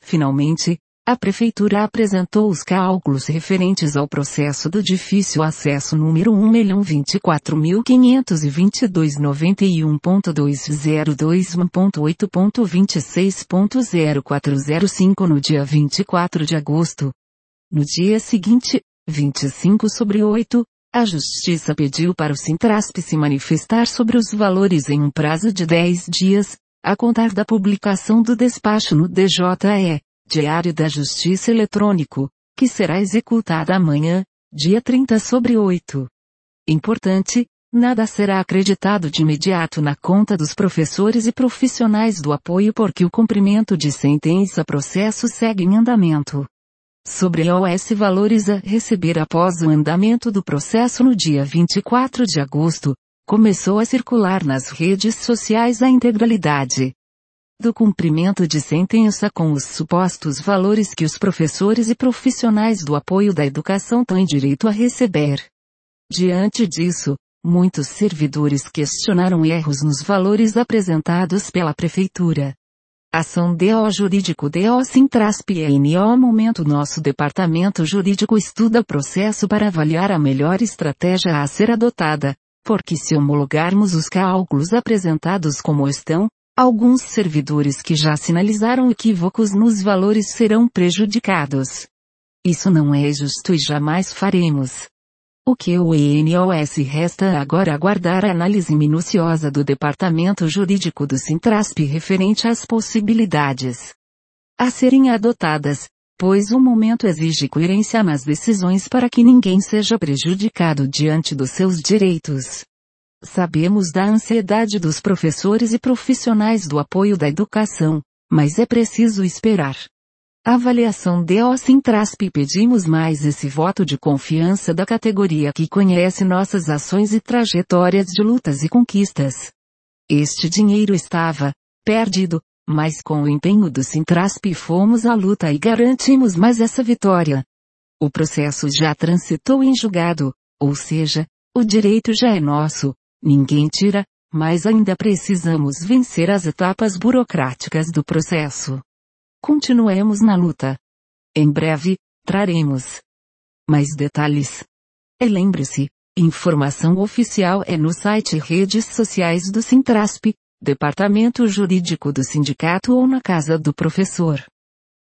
Finalmente, a Prefeitura apresentou os cálculos referentes ao processo do difícil acesso número 1.024.522.91.202.8.26.0405 no dia 24 de agosto. No dia seguinte, 25/8, a Justiça pediu para o Sintrasp se manifestar sobre os valores em um prazo de 10 dias, a contar da publicação do despacho no DJE, Diário da Justiça Eletrônico, que será executada amanhã, dia 30/8. Importante, nada será acreditado de imediato na conta dos professores e profissionais do apoio porque o cumprimento de sentença-processo segue em andamento. Sobre OS valores a receber após o andamento do processo no dia 24 de agosto, começou a circular nas redes sociais a integralidade do cumprimento de sentença com os supostos valores que os professores e profissionais do apoio da educação têm direito a receber. Diante disso, muitos servidores questionaram erros nos valores apresentados pela Prefeitura. Ação DO Jurídico DO Sintrasp NO Momento Nosso departamento jurídico estuda o processo para avaliar a melhor estratégia a ser adotada, porque se homologarmos os cálculos apresentados como estão, alguns servidores que já sinalizaram equívocos nos valores serão prejudicados. Isso não é justo e jamais faremos. O que o ENOS resta agora aguardar a análise minuciosa do Departamento Jurídico do Sintrasp referente às possibilidades a serem adotadas, pois o momento exige coerência nas decisões para que ninguém seja prejudicado diante dos seus direitos. Sabemos da ansiedade dos professores e profissionais do apoio da educação, mas é preciso esperar. Avaliação DO Sintrasp. Pedimos mais esse voto de confiança da categoria que conhece nossas ações e trajetórias de lutas e conquistas. Este dinheiro estava perdido, mas com o empenho do Sintrasp fomos à luta e garantimos mais essa vitória. O processo já transitou em julgado, ou seja, o direito já é nosso. Ninguém tira, mas ainda precisamos vencer as etapas burocráticas do processo. Continuemos na luta. Em breve, traremos mais detalhes. E lembre-se, informação oficial é no site e redes sociais do Sintrasp, Departamento Jurídico do Sindicato ou na Casa do Professor.